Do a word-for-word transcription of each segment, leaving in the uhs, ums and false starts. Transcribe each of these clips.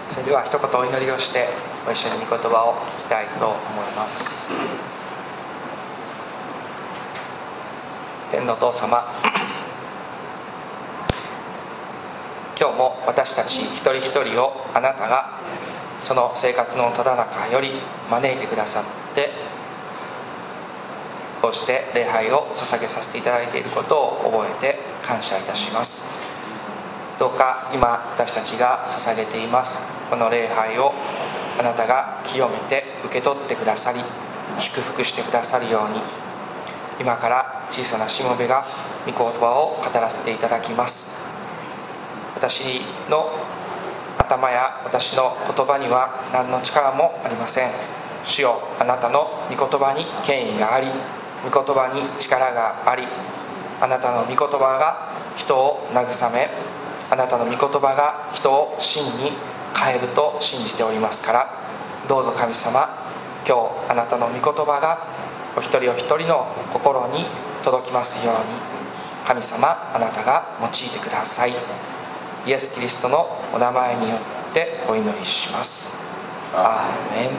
それでは一言お祈りをしてご一緒に御言葉を聞きたいと思います。天のお父様、今日も私たち一人一人をあなたがその生活のただ中より招いてくださって、こうして礼拝を捧げさせていただいていることを覚えて感謝いたします。どうか今私たちが捧げていますこの礼拝をあなたが清めて受け取ってくださり、祝福してくださるように、今から小さなしもべが御言葉を語らせていただきます。私の頭や私の言葉には何の力もありません。主よ、あなたの御言葉に権威があり、御言葉に力があり、あなたの御言葉が人を慰め、あなたの御言葉が人を真に変えると信じておりますから、どうぞ神様、今日あなたの御言葉がお一人お一人の心に届きますように、神様あなたが用いてください。イエス・キリストのお名前によってお祈りします。アーメン。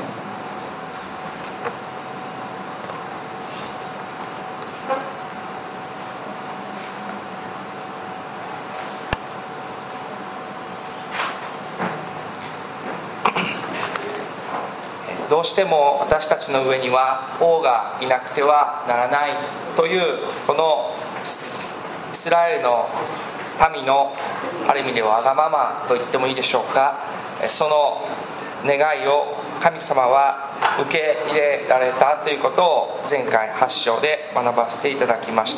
どうしても私たちの上には王がいなくてはならないというこのイスラエルの民のある意味ではわがままと言ってもいいでしょうか、その願いを神様は受け入れられたということを前回はち章で学ばせていただきました。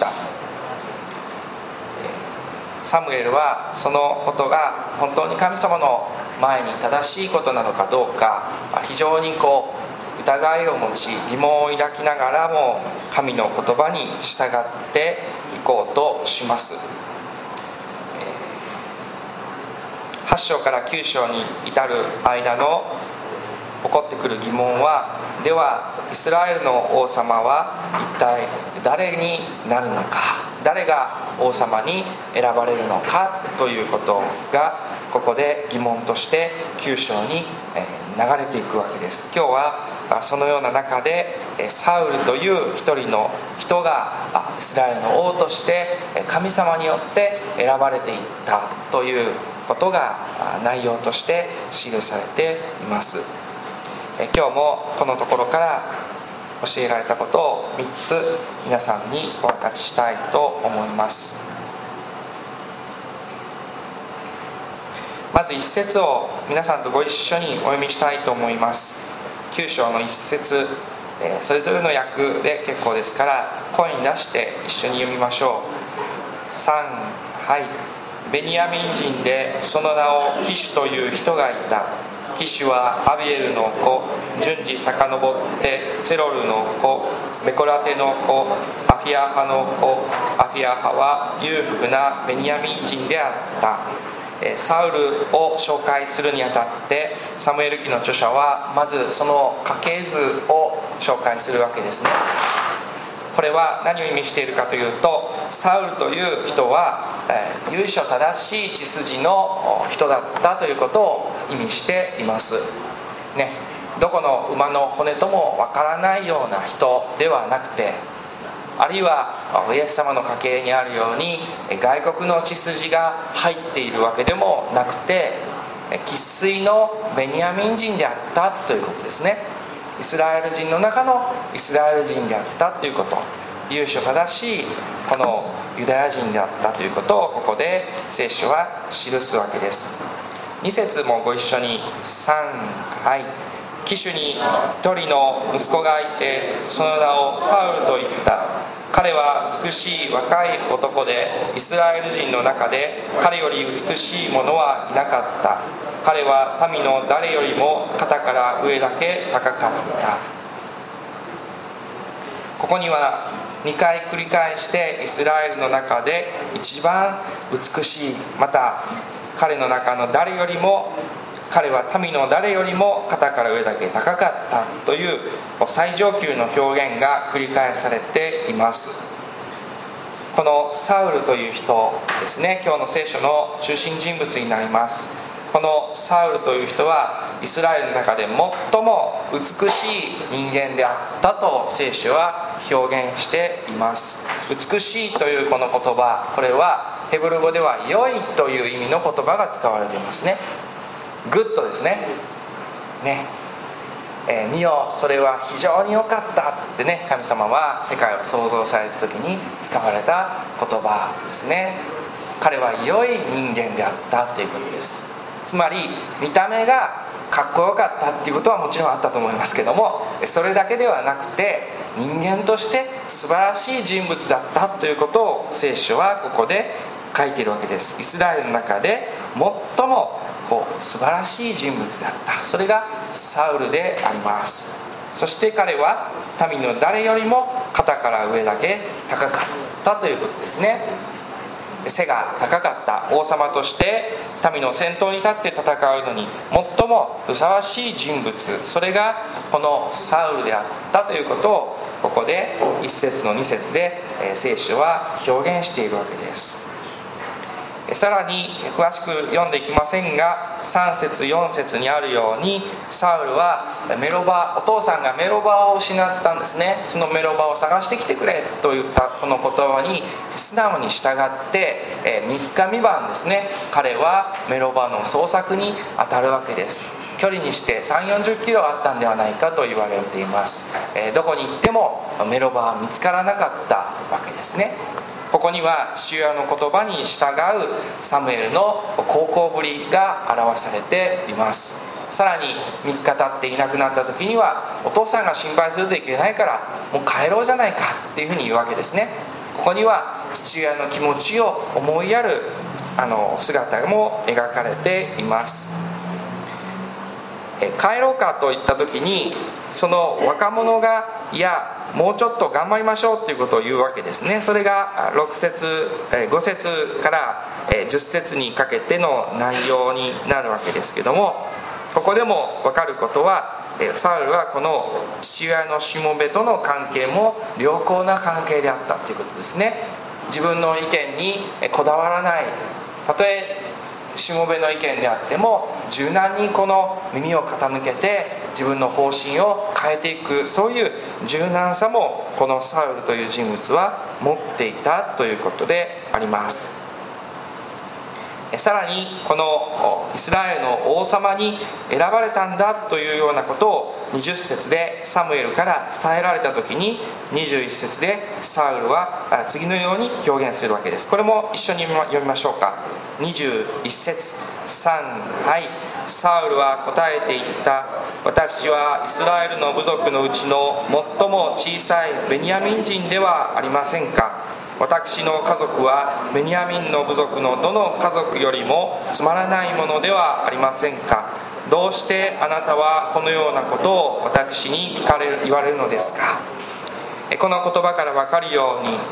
サムエルはそのことが本当に神様の前に正しいことなのかどうか、非常にこう疑いを持ち疑問を抱きながらも神の言葉に従っていこうとします。はち章からきゅう章に至る間の起こってくる疑問は、ではイスラエルの王様は一体誰になるのか、誰が王様に選ばれるのかということがここで疑問としてきゅう章に流れていくわけです。今日はそのような中でサウルという一人の人がイスラエルの王として神様によって選ばれていったということが内容として記されています。今日もこのところから教えられたことをみっつ皆さんにお分かちしたいと思います。まず一節を皆さんとご一緒にお読みしたいと思います。きゅう章の一節、それぞれの訳で結構ですから声に出して一緒に読みましょう。さん、はい。ベニヤミン人でその名をキシュという人がいた。キシュはアビエルの子、順次遡ってツェロルの子、ベコラテの子、アフィアハの子。アフィアハは裕福なベニヤミン人であった。サウルを紹介するにあたってサムエル記の著者はまずその家系図を紹介するわけですね。これは何を意味しているかというと、サウルという人は由緒正しい血筋の人だったということを意味しています、ね、どこの馬の骨ともわからないような人ではなくて、あるいはイエス様の家系にあるように外国の血筋が入っているわけでもなくて、生粋のベニヤミン人であったということですね。イスラエル人の中のイスラエル人であったということ、由緒正しいこのユダヤ人であったということをここで聖書は記すわけです。に節もご一緒に。さん、はい。キシュに一人の息子がいて、その名をサウルと言った。彼は美しい若い男で、イスラエル人の中で彼より美しい者はいなかった。彼は民の誰よりも肩から上だけ高かった。ここにはにかい繰り返してイスラエルの中で一番美しい、また彼の中の誰よりも、彼は民の誰よりも肩から上だけ高かったという最上級の表現が繰り返されています。このサウルという人ですね、今日の聖書の中心人物になります。 このサウルという人はイスラエルの中で最も美しい人間であったと聖書は表現しています。美しいというこの言葉、これはヘブル語では良いという意味の言葉が使われていますね。グッドですね。ね、えー、見よそれは非常に良かったってね、神様は世界を創造された時に使われた言葉ですね。彼は良い人間であったということです。つまり見た目がかっこよかったっていうことはもちろんあったと思いますけども、それだけではなくて人間として素晴らしい人物だったということを聖書はここで書いているわけです。イスラエルの中で最もこう素晴らしい人物だった、それがサウルであります。そして彼は民の誰よりも肩から上だけ高かったということですね。背が高かった王様として民の先頭に立って戦うのに最もふさわしい人物、それがこのサウルであったということをここでいっ節のに節で聖書は表現しているわけです。さらに詳しく読んでいきませんが、さん節よん節にあるようにサウルはメロバ、お父さんがメロバを失ったんですね。そのメロバを探してきてくれといったこの言葉に素直に従ってみっかみばんですね、彼はメロバの捜索に当たるわけです。距離にしてさんじゅうよんじゅっキロあったんではないかと言われています。どこに行ってもメロバは見つからなかったわけですね。ここには父親の言葉に従うサムエルの孝行ぶりが表されています。さらにみっか経っていなくなった時には、お父さんが心配するといけないからもう帰ろうじゃないかっていうふうに言うわけですね。ここには父親の気持ちを思いやるあの姿も描かれています。帰ろうかといった時に、その若者がいやもうちょっと頑張りましょうということを言うわけですね。それがろく節ご節からじゅっ節にかけての内容になるわけですけども、ここでも分かることは、サウルはこの父親のしもべとの関係も良好な関係であったということですね。自分の意見にこだわらない、たとえしもべの意見であっても柔軟にこの耳を傾けて自分の方針を変えていく、そういう柔軟さもこのサウルという人物は持っていたということであります。さらにこのイスラエルの王様に選ばれたんだというようなことをにじゅっ節でサムエルから伝えられた時に、にじゅういっ節でサウルは次のように表現するわけです。これも一緒に読みましょうか。にじゅういっ節、さん、はい。サウルは答えて言った。私はイスラエルの部族のうちの最も小さいベニヤミン人ではありませんか。私の家族はベニヤミンの部族のどの家族よりもつまらないものではありませんか。どうしてあなたはこのようなことを私に聞かれる言われるのですか。この言葉から分かるように、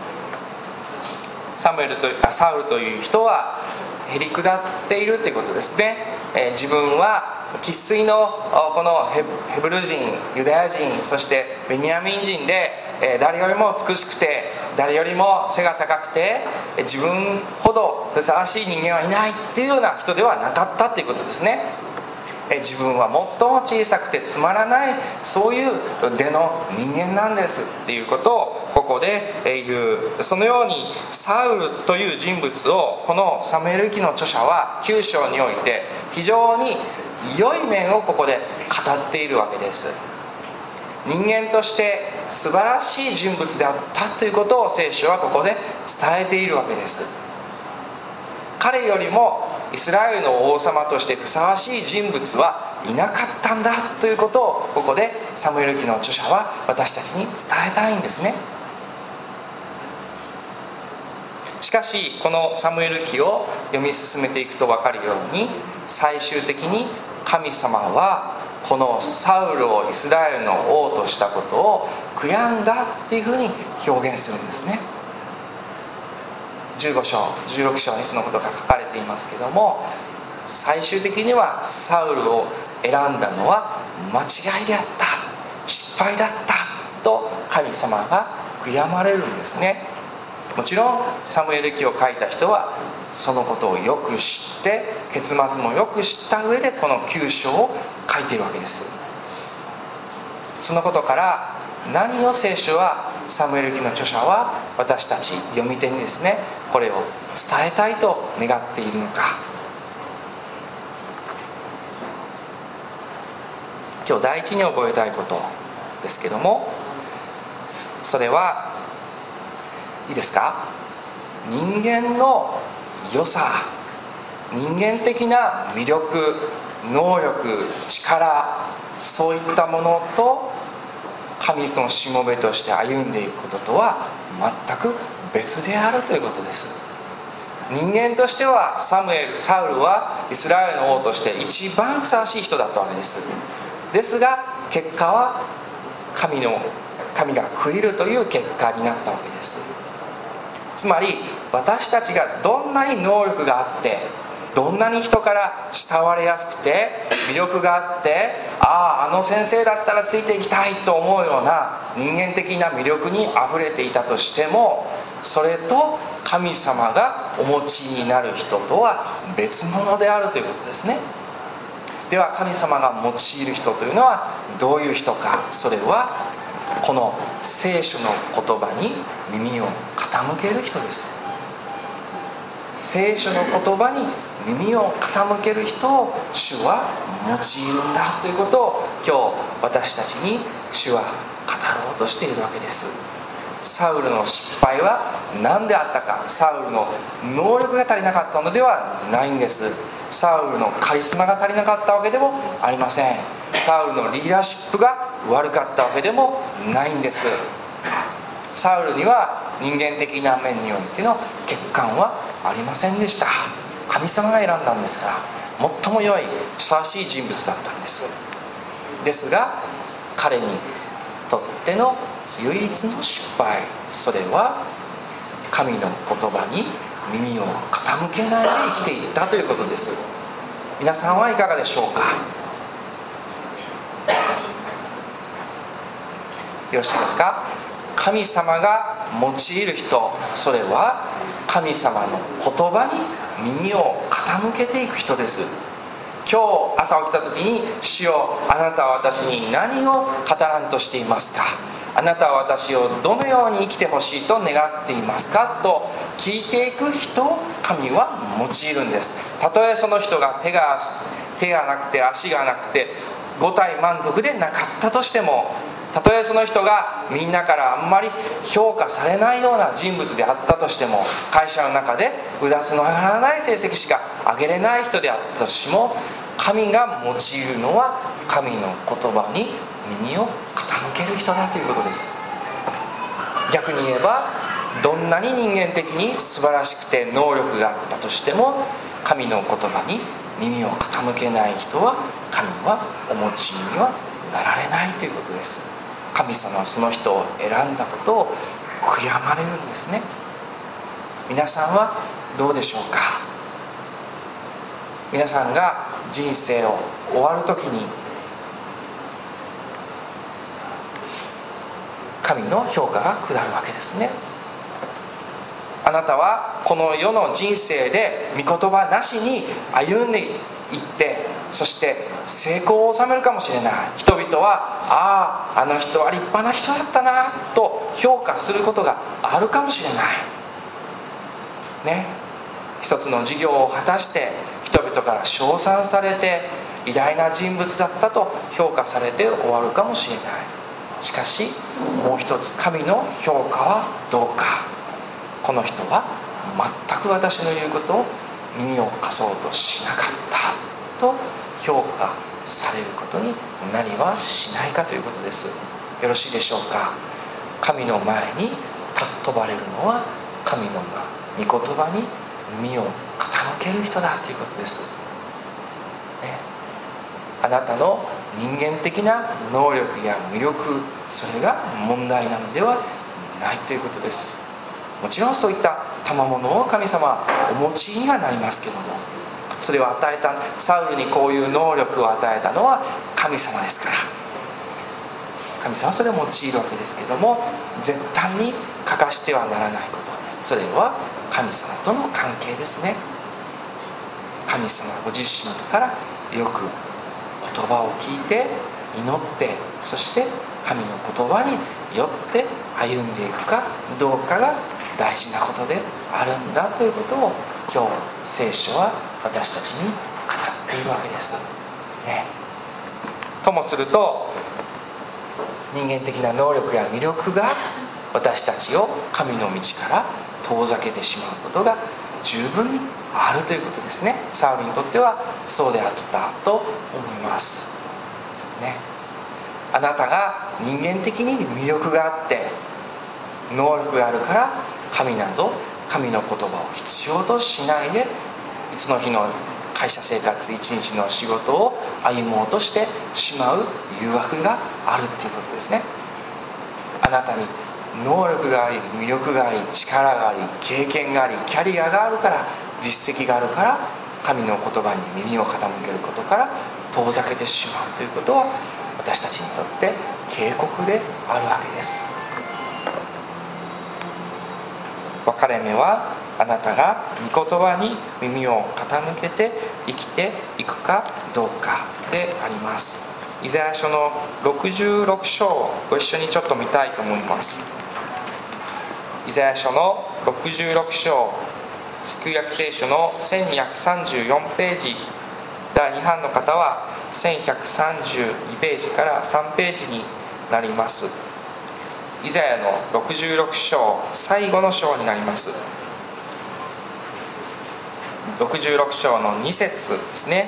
サムエルとあサウルという人はへりくだっているということですね。えー、自分は生粋のこのヘブル人、ユダヤ人、そしてベニヤミン人で、えー、誰よりも美しくて誰よりも背が高くて自分ほどふさわしい人間はいないっていうような人ではなかったということですね。自分は最も小さくてつまらない、そういう出の人間なんですっていうことをここで言う。そのようにサウルという人物をこのサムエル記の著者はきゅう章において非常に良い面をここで語っているわけです。人間として素晴らしい人物であったということを聖書はここで伝えているわけです。彼よりもイスラエルの王様としてふさわしい人物はいなかったんだということをここでサムエル記の著者は私たちに伝えたいんですね。しかしこのサムエル記を読み進めていくと分かるように、最終的に神様はこのサウルをイスラエルの王としたことを悔やんだっていうふうに表現するんですね。じゅうご章じゅうろく章にそのことが書かれていますけども、最終的にはサウルを選んだのは間違いであった、失敗だったと神様が悔やまれるんですね。もちろんサムエル記を書いた人はそのことをよく知って、結末もよく知った上でこのきゅう章を書いているわけです。そのことから何を聖書は、サムエル記の著者は私たち読み手にですね、これを伝えたいと願っているのか。今日第一に覚えたいことですけども、それはいいですか、人間の良さ、人間的な魅力、能力、力、そういったものと神のしもべとして歩んでいくこととは全く別であるということです。人間としてはサムエル、サウルはイスラエルの王として一番ふさわしい人だったわけです。ですが結果は神の神が悔いるという結果になったわけです。つまり私たちがどんなに能力があって、どんなに人から慕われやすくて魅力があって、あああの先生だったらついていきたいと思うような人間的な魅力にあふれていたとしても、それと神様がお持ちになる人とは別物であるということですね。では神様が用いる人というのはどういう人か。それはこの聖書の言葉に耳を傾ける人です。聖書の言葉に耳を傾ける人を主は用いるんだということを今日私たちに主は語ろうとしているわけです。サウルの失敗は何であったか。サウルの能力が足りなかったのではないんです。サウルのカリスマが足りなかったわけでもありません。サウルのリーダーシップが悪かったわけでもないんです。サウルには人間的な面においての欠陥はありませんでした。神様が選んだんですから、最も良いふさわしい人物だったんです。ですが彼にとっての唯一の失敗、それは神の言葉に耳を傾けないで生きていったということです。皆さんはいかがでしょうか。よろしいですか。神様が用いる人、それは神様の言葉に耳を傾けていく人です。今日朝起きた時に、主よあなたは私に何を語らんとしていますか、あなたは私をどのように生きてほしいと願っていますかと聞いていく人を神は用いるんです。たとえその人が手が手がなくて足がなくて五体満足でなかったとしても、たとえその人がみんなからあんまり評価されないような人物であったとしても、会社の中でうだつの上がらない成績しか上げれない人であったとしても、神が用いるのは神の言葉に耳を傾ける人だということです。逆に言えば、どんなに人間的に素晴らしくて能力があったとしても、神の言葉に耳を傾けない人は神はお持ちにはなられないということです。神様はその人を選んだことを悔やまれるんですね。皆さんはどうでしょうか。皆さんが人生を終わるときに神の評価が下るわけですね。あなたはこの世の人生で御言葉なしに歩んでいって、そして成功を収めるかもしれない。人々はあああの人は立派な人だったなと評価することがあるかもしれないね。一つの事業を果たして人々から称賛されて偉大な人物だったと評価されて終わるかもしれない。しかしもう一つ、神の評価はどうか。この人は全く私の言うことを耳を貸そうとしなかったと評価されることになりはしないかということです。よろしいでしょうか。神の前に尊ばれるのは神の御言葉に耳を傾ける人だということです、ね、あなたの人間的な能力や魅力、それが問題なのではないということです。もちろんそういった賜物を神様はお持ちにはなりますけども、それを与えた、サウルにこういう能力を与えたのは神様ですから、神様はそれを用いるわけですけども、絶対に欠かしてはならないこと、それは神様との関係ですね。神様ご自身からよく言葉を聞いて祈って、そして神の言葉によって歩んでいくかどうかが大事なことであるんだということを今日聖書は私たちに語っているわけです、ね、ともすると人間的な能力や魅力が私たちを神の道から遠ざけてしまうことが十分にあるということですね。サウルにとってはそうであったと思いますね。あなたが人間的に魅力があって能力があるから神など神の言葉を必要としないでいつの日の会社生活一日の仕事を歩もうとしてしまう誘惑があるということですね。あなたに能力があり魅力があり力があり経験がありキャリアがあるから実績があるから神の言葉に耳を傾けることから遠ざけてしまうということは私たちにとって警告であるわけです。分かれ目はあなたが御言葉に耳を傾けて生きていくかどうかであります。イザヤ書のろくじゅうろく章をご一緒にちょっと見たいと思います。イザヤ書のろくじゅうろく章、旧約聖書のせんにひゃくさんじゅうよんページ、だいに版の方はせんひゃくさんじゅうにページからさんページになります。イザヤのろくじゅうろく章最後の章になります。ろくじゅうろく章のに節ですね。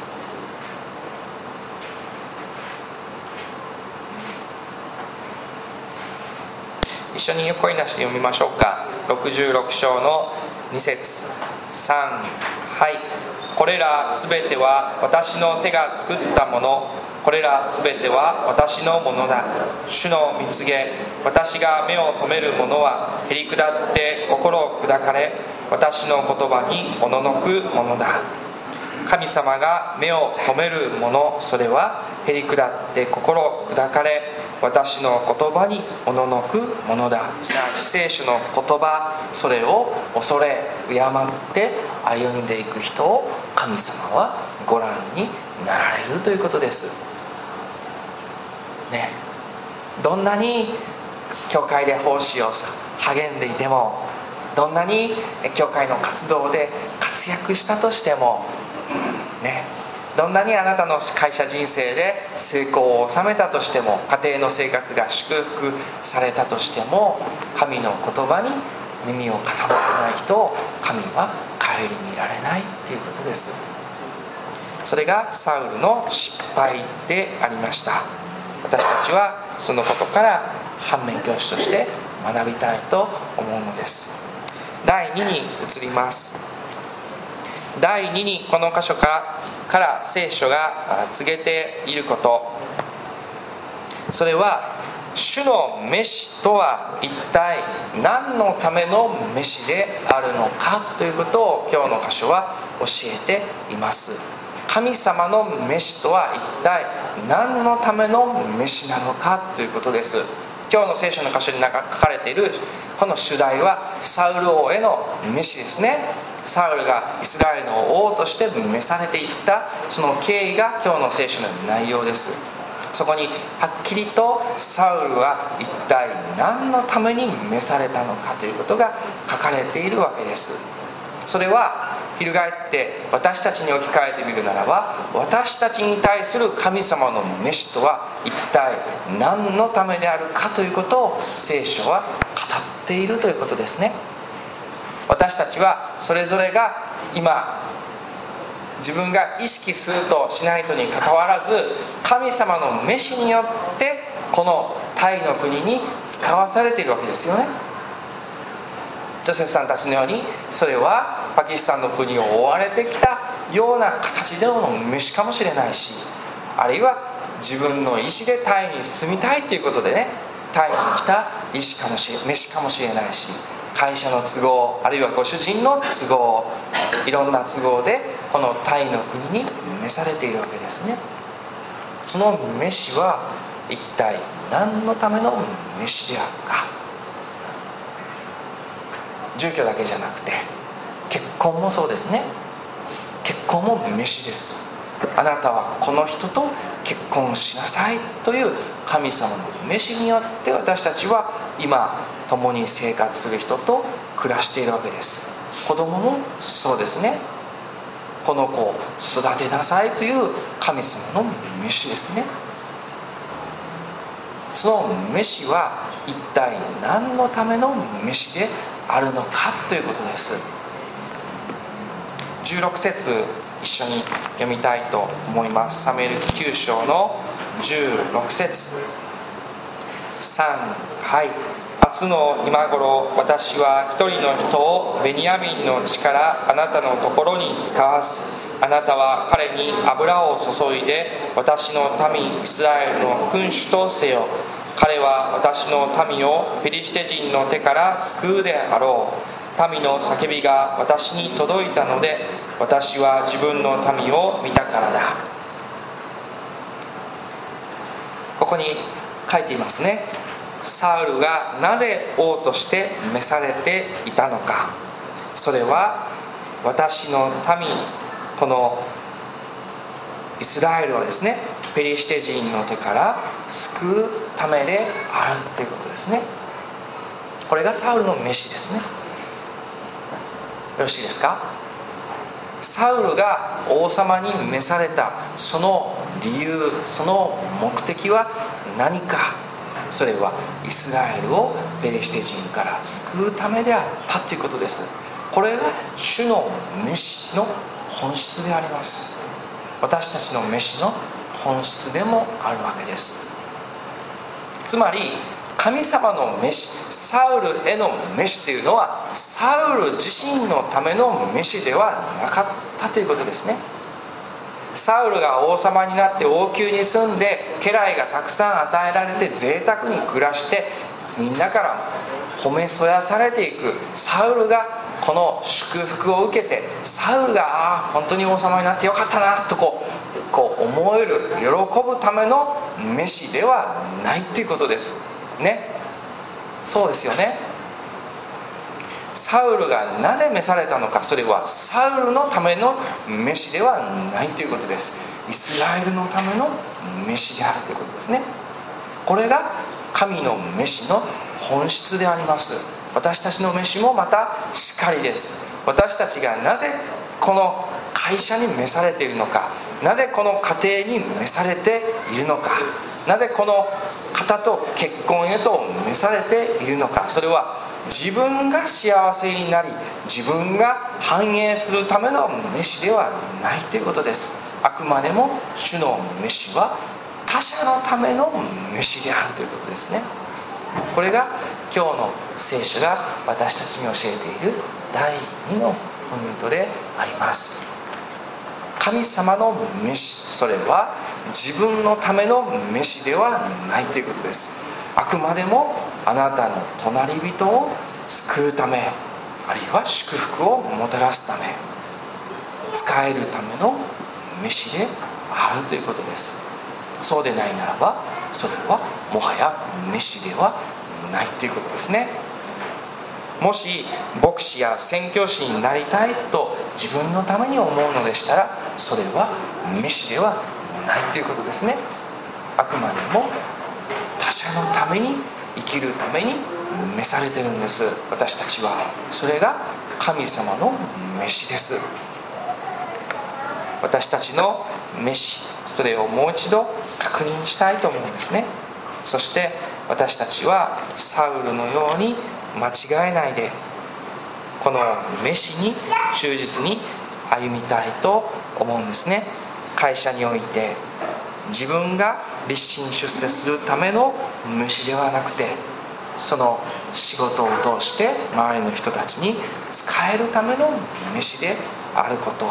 一緒に声なしで読みましょうか。ろくじゅうろく章のに節、さん、はい。これらすべては私の手が作ったもの、これらすべては私のものだ。主の御告げ、私が目を留めるものはへりくだって心を砕かれ、私の言葉におののくものだ。神様が目を留めるもの、それはへりくだって心を砕かれ、私の言葉におののくものだ。すなわち聖書の言葉、それを恐れ敬って歩んでいく人を神様はご覧になられるということですね。どんなに教会で奉仕を励んでいても、どんなに教会の活動で活躍したとしてもね、どんなにあなたの会社人生で成功を収めたとしても、家庭の生活が祝福されたとしても、神の言葉に耳を傾けない人を神は顧みられないということです。それがサウルの失敗でありました。私たちはそのことから反面教師として学びたいと思うのです。だいにに移ります。だいににこの箇所からから聖書が告げていること、それは主の飯とは一体何のための飯であるのかということを今日の箇所は教えています。神様の飯とは一体何のための飯なのかということです。今日の聖書の箇所に書かれているこの主題はサウル王への飯ですね。サウルがイスラエルの王として召されていったその経緯が今日の聖書の内容です。そこにはっきりとサウルは一体何のために召されたのかということが書かれているわけです。それは翻って私たちに置き換えてみるならば、私たちに対する神様の飯とは一体何のためであるかということを聖書は語っているということですね。私たちはそれぞれが今自分が意識するとしないとにかかわらず、神様の飯によってこのタイの国に使わされているわけですよね。ジョセフさんたちのようにそれはパキスタンの国を追われてきたような形での飯かもしれないし、あるいは自分の意思でタイに住みたいということでね、タイに来た意思かもしれ飯かもしれないし、会社の都合、あるいはご主人の都合、いろんな都合でこのタイの国に召されているわけですね。その飯は一体何のための飯であるか。 住居だけじゃなくて結婚もそうですね。結婚も飯です。あなたはこの人と結婚しなさいという神様の飯によって私たちは今共に生活する人と暮らしているわけです。子供もそうですね。この子を育てなさいという神様の飯ですね。その飯は一体何のための飯であるのかということです。じゅうろく節一緒に読みたいと思います。サムエル記きゅう章のじゅうろく節。さんはい。明日の今頃、私は一人の人をベニヤミンの地からあなたのところに使わす。あなたは彼に油を注いで私の民イスラエルの君主とせよ。彼は私の民をペリシテ人の手から救うであろう。民の叫びが私に届いたので、私は自分の民を見たからだ。ここに書いていますね。サウルがなぜ王として召されていたのか。それは私の民、このイスラエルをですね、ペリシテ人の手から救うためであるということですね。これがサウルの飯ですね。よろしいですか。サウルが王様に召されたその理由、その目的は何か。それはイスラエルをペリシテ人から救うためであったということです。これが主の飯の本質であります。私たちの飯の本質でもあるわけです。つまり神様の飯、サウルへの飯というのはサウル自身のための飯ではなかったということですね。サウルが王様になって王宮に住んで家来がたくさん与えられて贅沢に暮らしてみんなから褒めそやされていくサウルがこの祝福を受けて、サウルがああ本当に王様になってよかったなとこう、こう思える喜ぶための飯ではないということですね。そうですよね。サウルがなぜ召されたのか。それはサウルのための飯ではないということです。イスラエルのための飯であるということですね。これが神の飯の本質であります。私たちの飯もまたしかりです。私たちがなぜこの会社に召されているのか、なぜこの家庭に召されているのか、なぜこの方と結婚へと召されているのか。それは自分が幸せになり自分が繁栄するための飯ではないということです。あくまでも主の飯は他者のための飯であるということですね。これが今日の聖書が私たちに教えているだいにのポイントであります。神様の飯、それは自分のための飯ではないということです。あくまでもあなたの隣人を救うため、あるいは祝福をもたらすため、使えるための飯であるということです。そうでないならばそれはもはや飯ではないということですね。もし牧師や宣教師になりたいと自分のために思うのでしたら、それは飯ではないということですね。あくまでも他者のために生きるために召されているんです。私たちはそれが神様の飯です。私たちの飯、それをもう一度確認したいと思うんですね。そして私たちはサウルのように間違えないでこの飯に忠実に歩みたいと思うんですね。会社において自分が立身出世するための飯ではなくて、その仕事を通して周りの人たちに使えるための飯であることを、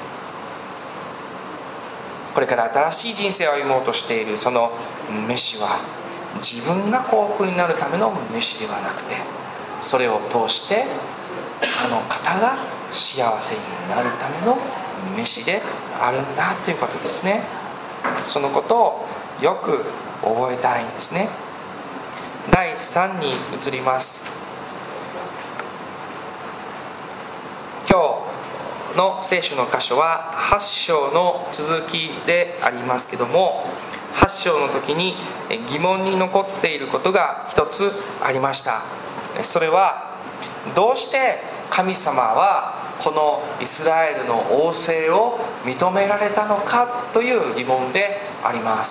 これから新しい人生を歩もうとしているその飯は自分が幸福になるための飯ではなくて、それを通して他の方が幸せになるための飯であるんだということですね。そのことをよく覚えたいんですね。だいさんに移ります。 の聖書の箇所ははち章の続きでありますけども、はち章の時に疑問に残っていることが一つありました。それは、どうして神様はこのイスラエルの王政を認められたのかという疑問であります。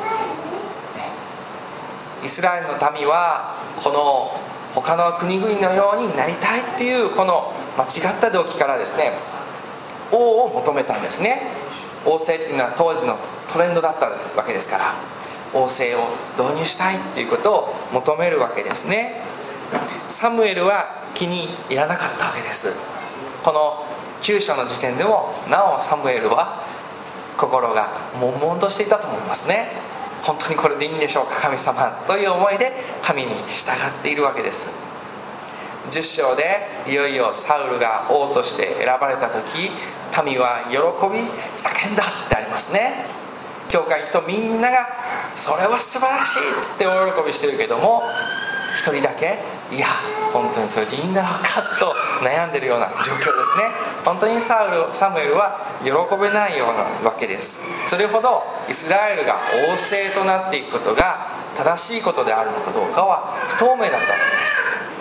イスラエルの民はこの他の国々のようになりたいっていうこの間違った動機からですね、王を求めたんですね。王政っていうのは当時のトレンドだったわけですから、王政を導入したいっていうことを求めるわけですね。サムエルは気に入らなかったわけです。このきゅう章の時点でもなおサムエルは心が悶々としていたと思いますね。本当にこれでいいんでしょうか神様という思いで神に従っているわけです。じゅっ章でいよいよサウルが王として選ばれた時、民は喜び叫んだってありますね。教会の人みんながそれは素晴らしいって大喜びしてるけども、一人だけいや本当にそれでいいんだろうかと悩んでるような状況ですね。本当にサウルサムエルは喜べないようなわけです。それほどイスラエルが王政となっていくことが正しいことであるのかどうかは不透明だったわけです。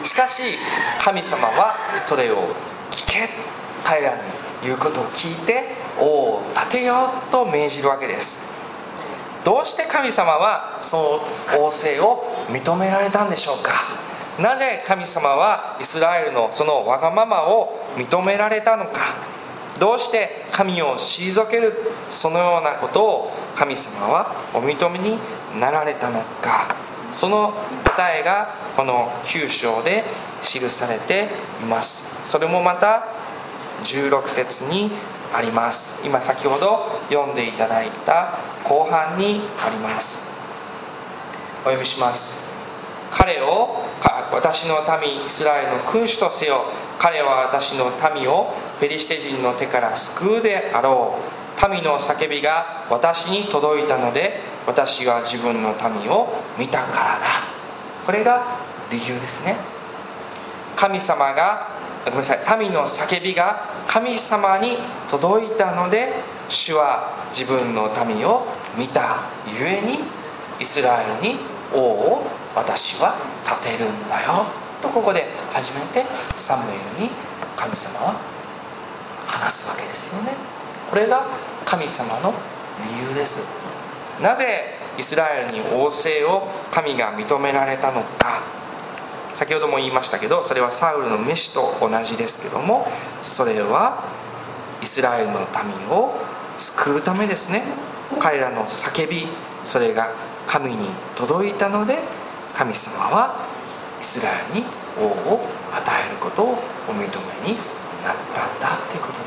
しかし神様はそれを聞け、彼らに言うことを聞いて王を立てようと命じるわけです。どうして神様はその王政を認められたんでしょうか。なぜ神様はイスラエルのそのわがままを認められたのか。どうして神を退けるそのようなことを神様はお認めになられたのか。その答えがこのきゅう章で記されています。それもまたじゅうろく節にあります。今先ほど読んでいただいた後半にあります。お読みします。彼を私の民イスラエルの君主とせよ。彼は私の民をペリシテ人の手から救うであろう。民の叫びが私に届いたので、私は自分の民を見たからだ。これが理由ですね。神様がごめんなさい民の叫びが神様に届いたので、主は自分の民を見たゆえにイスラエルに王を私は立てるんだよと、ここで初めてサムエルに神様は話すわけですよね。これが神様の理由です。なぜイスラエルに王政を神が認められたのか。先ほども言いましたけど、それはサウルの召しと同じですけども、それはイスラエルの民を救うためですね。彼らの叫び、それが神に届いたので、神様はイスラエルに王を与えることをお認めになったんだということです。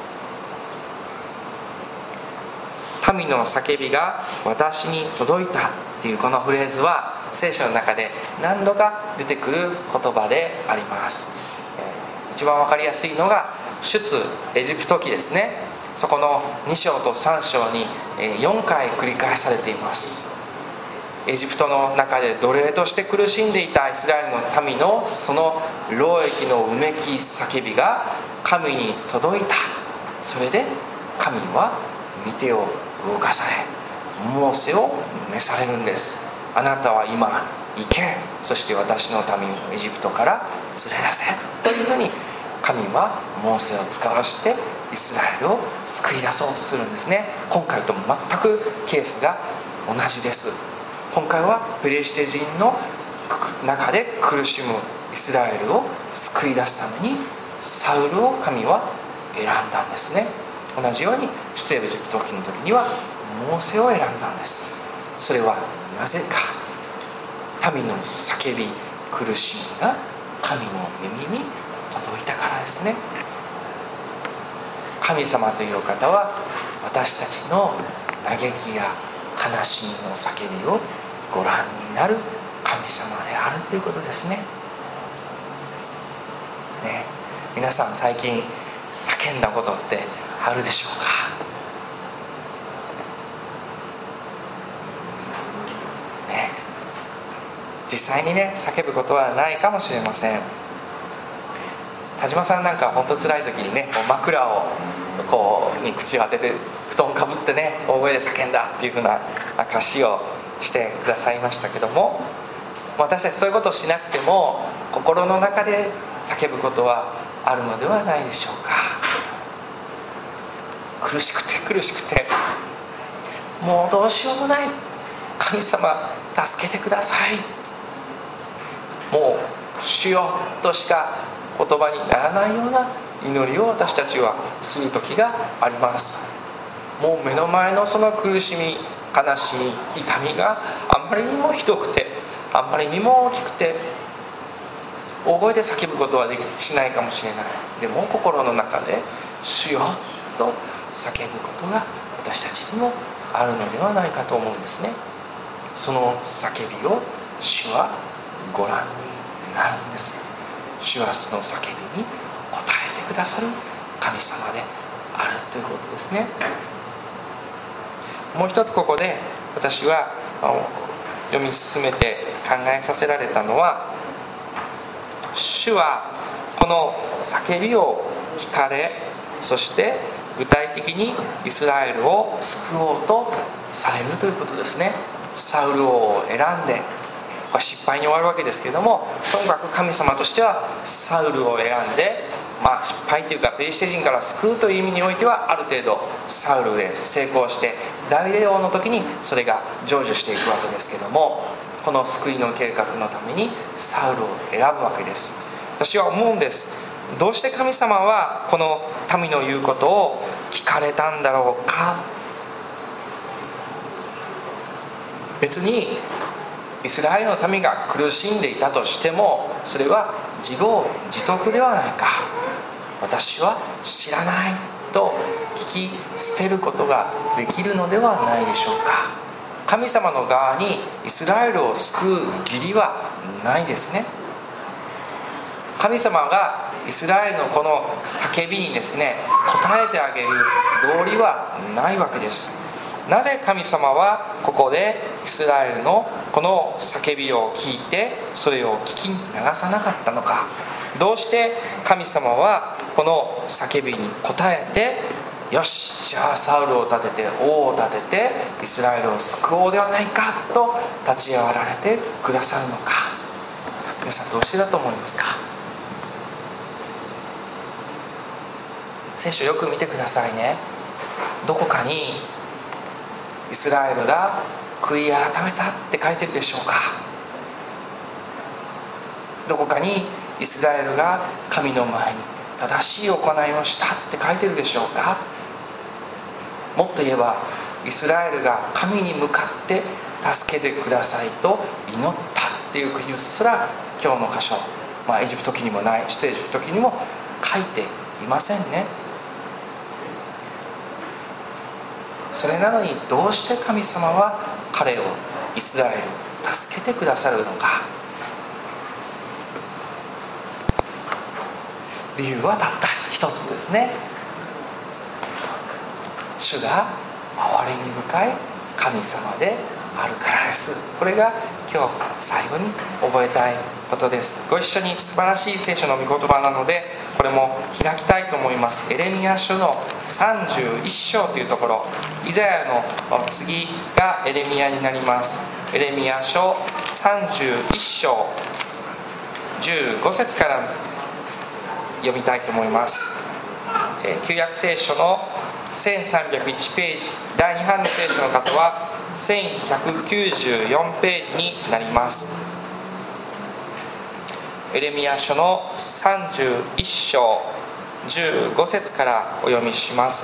民の叫びが私に届いたっていうこのフレーズは聖書の中で何度か出てくる言葉であります。一番わかりやすいのが出エジプト記ですね。そこのに章とさん章によんかい繰り返されています。エジプトの中で奴隷として苦しんでいたイスラエルの民のその労役のうめき叫びが神に届いた。それで神は御手を動かされ、モーセを召されるんです。あなたは今行け、そして私の民をエジプトから連れ出せというふうに神はモーセを使わしてイスラエルを救い出そうとするんですね。今回と全くケースが同じです。今回はペリシテ人の中で苦しむイスラエルを救い出すためにサウルを神は選んだんですね。同じように出エジプト記の時にはモーセを選んだんです。それはなぜか、民の叫び苦しみが神の耳に届いたからですね。神様というお方は私たちの嘆きや悲しみの叫びをご覧になる神様であるということですね。ね、皆さん最近叫んだことってあるでしょうか。ね、実際にね叫ぶことはないかもしれません。 田島さんなんか本当辛い時にね、枕をこうに口を当てて布団かぶってね、大声で叫んだっていう風な証しをしてくださいましたけども、私たちそういうことをしなくても心の中で叫ぶことはあるのではないでしょうか。苦しくて苦しくてもうどうしようもない、神様助けてください、もう主よとしか言葉にならないような祈りを私たちはする時があります。もう目の前のその苦しみ、悲しみ、痛みがあまりにもひどくて、あまりにも大きくて、大声で叫ぶことはできしないかもしれない。でも心の中で主よと叫ぶことが私たちにもあるのではないかと思うんですね。その叫びを主はご覧になるんです。主はその叫びに応えてくださる神様であるということですね。もう一つここで私は読み進めて考えさせられたのは、主はこの叫びを聞かれ、そして具体的にイスラエルを救おうとされるということですね。サウル王を選んで失敗に終わるわけですけれども、とにかく神様としてはサウルを選んで、まあ、失敗というかペリシテ人から救うという意味においてはある程度サウルで成功して、ダビデ王の時にそれが成就していくわけですけども、この救いの計画のためにサウルを選ぶわけです。私は思うんです。どうして神様はこの民の言うことを聞かれたんだろうか。別にイスラエルの民が苦しんでいたとしても、それは自業自得ではないか、私は知らないと聞き捨てることができるのではないでしょうか。神様の側にイスラエルを救う義理はないですね。神様がイスラエルのこの叫びにですね応えてあげる道理はないわけです。なぜ神様はここでイスラエルのこの叫びを聞いてそれを聞き流さなかったのか。どうして神様はこの叫びに応えて、よしじゃあサウルを立てて王を立ててイスラエルを救おうではないかと立ち上がられてくださるのか。皆さんどうしてだと思いますか。聖書よく見てくださいね。どこかにイスラエルが悔い改めたって書いてるでしょうか。どこかにイスラエルが神の前に正しい行いをしたって書いてるでしょうか。もっと言えばイスラエルが神に向かって助けてくださいと祈ったっていう記述すら今日の箇所、まあ、エジプト記にもない出エジプト記にも書いていませんね。それなのにどうして神様は彼をイスラエルを助けてくださるのか。理由はたった一つですね。主が憐れみ深い神様であるからです。これが今日最後に覚えたいことです。ご一緒に素晴らしい聖書の御言葉なのでこれも開きたいと思います。エレミヤ書のさんじゅういっ章というところ、イザヤの次がエレミヤになります。エレミヤ書さんじゅういっ章じゅうご節から読みたいと思います。旧約聖書のせんさんびゃくいちページ、だいに版の聖書の方はせんひゃくきゅうじゅうよんページになります。エレミヤ書のさんじゅういっ章じゅうご節からお読みします。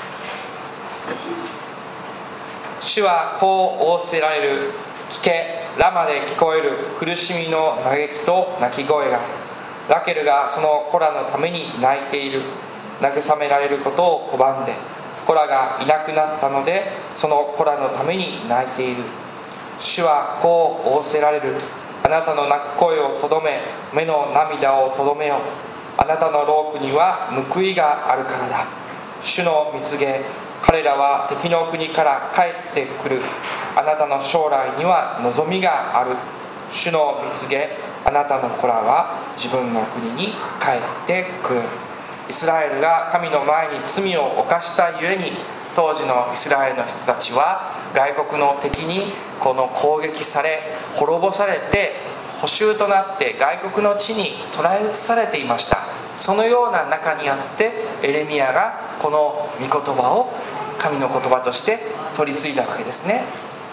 主はこう仰せられる。聞け、ラマで聞こえる苦しみの嘆きと泣き声が。ラケルがその子らのために泣いている。慰められることを拒んで、子らがいなくなったのでその子らのために泣いている。主はこう仰せられる。あなたの泣く声をとどめ、目の涙をとどめよ。あなたのロープには報いがあるからだ。主の蜜げ、彼らは敵の国から帰ってくる。あなたの将来には望みがある。 主の蜜げ、あなたの子らは自分の国に帰ってくる。イスラエルが神の前に罪を犯したゆえに、当時のイスラエルの人たちは外国の敵にこの攻撃され、滅ぼされて、捕囚となって外国の地に捕らえ移されていました。そのような中にあってエレミヤがこの御言葉を神の言葉として取り継いだわけですね。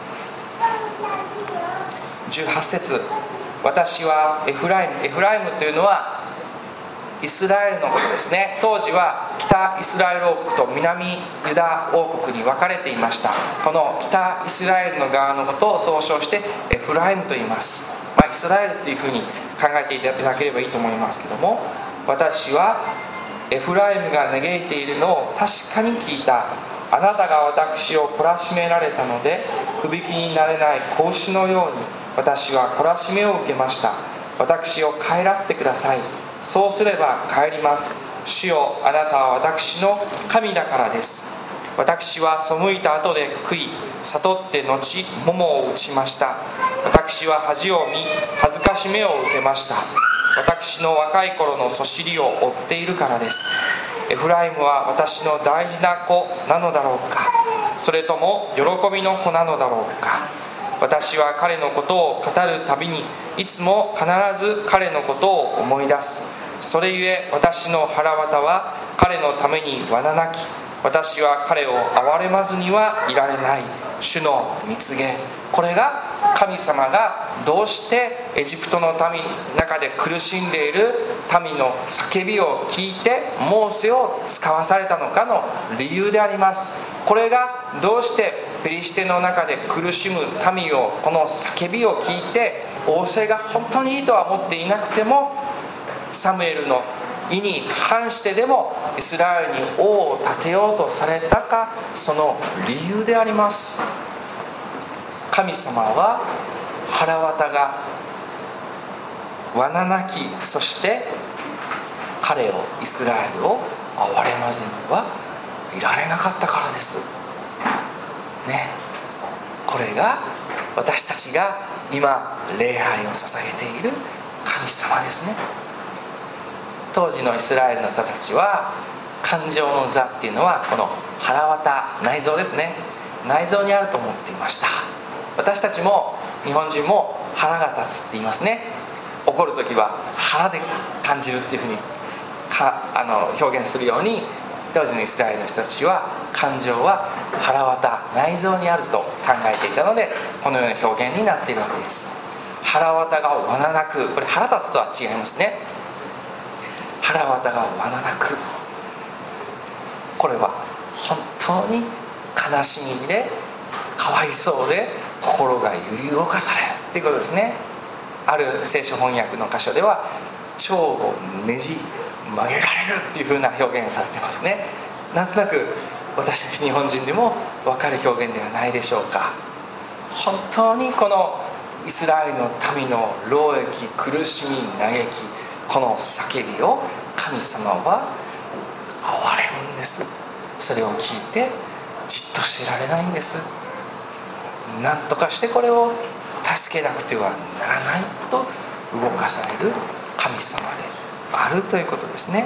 じゅうはち節、私はエフライム、エフライムというのはイスラエルのことですね。当時は北イスラエル王国と南ユダ王国に分かれていました。この北イスラエルの側のことを総称してエフライムと言います。まあ、イスラエルというふうに考えていただければいいと思いますけども、私はエフライムが嘆いているのを確かに聞いた。あなたが私を懲らしめられたので、くびきになれない子牛のように私は懲らしめを受けました。私を帰らせてください。そうすれば帰ります。主よ、あなたは私の神だからです。私は背いた後で悔い、悟って後桃を打ちました。私は恥を見、恥ずかしめを受けました。私の若い頃のそしりを追っているからです。エフライムは私の大事な子なのだろうか、それとも喜びの子なのだろうか。私は彼のことを語るたびにいつも必ず彼のことを思い出す。それゆえ私の腹渡は彼のためにわななき。私は彼を憐れまずにはいられない。主の蜜げ、これが神様がどうしてエジプトの民の中で苦しんでいる民の叫びを聞いてモーセを使わされたのかの理由であります。これがどうしてペリシテの中で苦しむ民をこの叫びを聞いて王政が本当にいいとは思っていなくてもサムエルの意に反してでもイスラエルに王を立てようとされたか、その理由であります。神様は腹渡がわななき、そして彼をイスラエルを憐れまずにはいられなかったからですね。これが私たちが今礼拝を捧げている神様ですね。当時のイスラエルの人たちは感情の座っていうのはこの腹渡、内臓ですね、内臓にあると思っていました。私たちも日本人も腹が立つって言いますね。怒るときは腹で感じるっていうふうにかあの表現するように、当時のイスラエルの人たちは感情は腹渡、内臓にあると考えていたので、このような表現になっているわけです。腹渡がわななく、これ腹立つとは違いますね。腹渡がわななく、これは本当に悲しみでかわいそうで心が揺り動かされるっていうことですね。ある聖書翻訳の箇所では腸をねじ曲げられるっていう風な表現されてますね。なんとなく私たち日本人でも分かる表現ではないでしょうか。本当にこのイスラエルの民の労役、苦しみ、嘆き、この叫びを神様は憐れむんです。それを聞いてじっとしてられないんです。何とかしてこれを助けなくてはならないと動かされる神様であるということですね。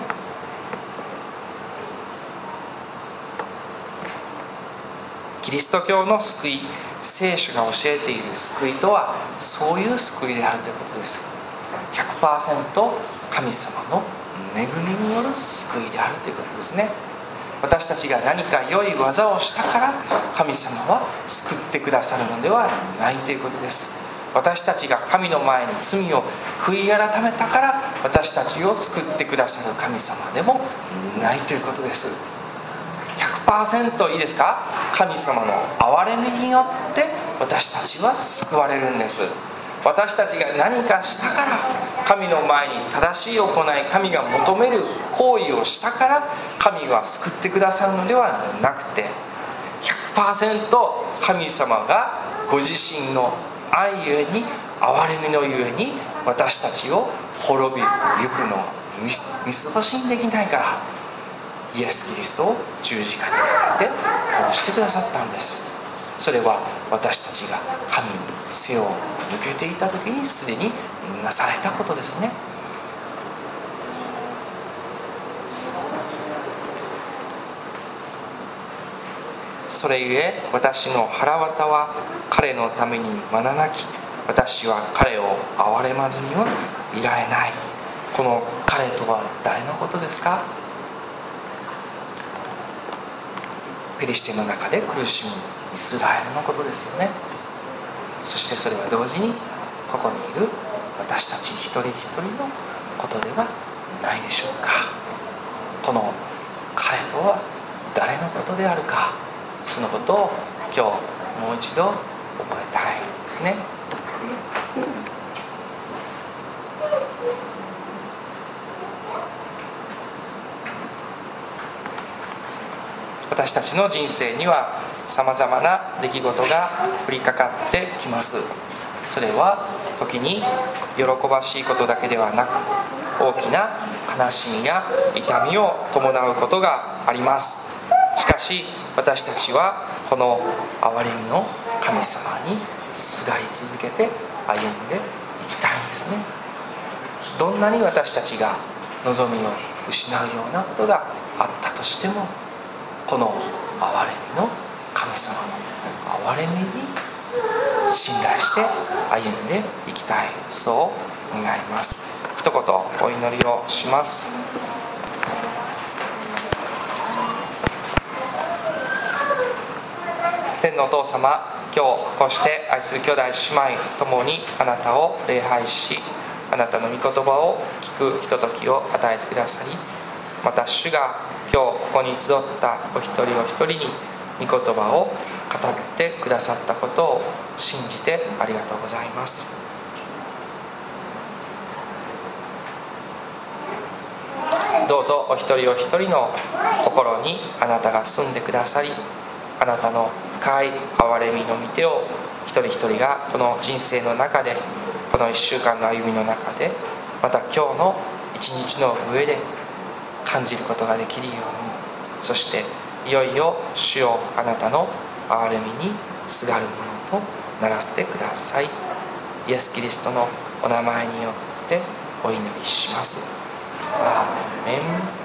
キリスト教の救い、聖書が教えている救いとはそういう救いであるということです。 ひゃくパーセント 神様の恵みによる救いであるということですね。私たちが何か良い技をしたから神様は救ってくださるのではないということです。私たちが神の前に罪を悔い改めたから私たちを救ってくださる神様でもないということです。 ひゃくパーセント いいですか、神様の憐れみによって私たちは救われるんです。私たちが何かしたから神の前に正しい行い、神が求める行為をしたから神は救ってくださるのではなくて、 ひゃくパーセント 神様がご自身の愛ゆえに、憐れみのゆえに私たちを滅びゆくのを見過ごしにできないからイエス・キリストを十字架にかけて殺してくださったんです。 それは私たちが神に背を向けていた時にすでになされたことですね。それゆえ私の腹渡は彼のためにまななき、私は彼を憐れまずにはいられない。この彼とは誰のことですか？ペリシテの中で苦しむイスラエルのことですよね。そしてそれは同時にここにいる私たち一人一人のことではないでしょうか。この彼とは誰のことであるか、そのことを今日もう一度覚えたいですね。私たちの人生にはさまざまな出来事が降りかかってきます。それは時に喜ばしいことだけではなく、大きな悲しみや痛みを伴うことがあります。しかし私たちはこの憐れみの神様にすがり続けて歩んでいきたいんですね。どんなに私たちが望みを失うようなことがあったとしても、この憐れみの神様の憐れみに信頼して歩んでいきたい、そう願います。一言お祈りをします。天のお父様、今日こうして愛する兄弟姉妹ともにあなたを礼拝し、あなたの御言葉を聞くひとときを与えてくださり、また主が今日ここに集ったお一人お一人に御言葉を語ってくださったことを信じてありがとうございます。どうぞお一人お一人の心にあなたが住んでくださり、あなたの深い憐れみの御手を一人一人がこの人生の中で、このいっしゅうかんの歩みの中で、また今日の一日の上で感じることができるように、そしていよいよ主よ、あなたの憐れみにすがるものとならせてください。イエス・キリストのお名前によってお祈りします。アーメン。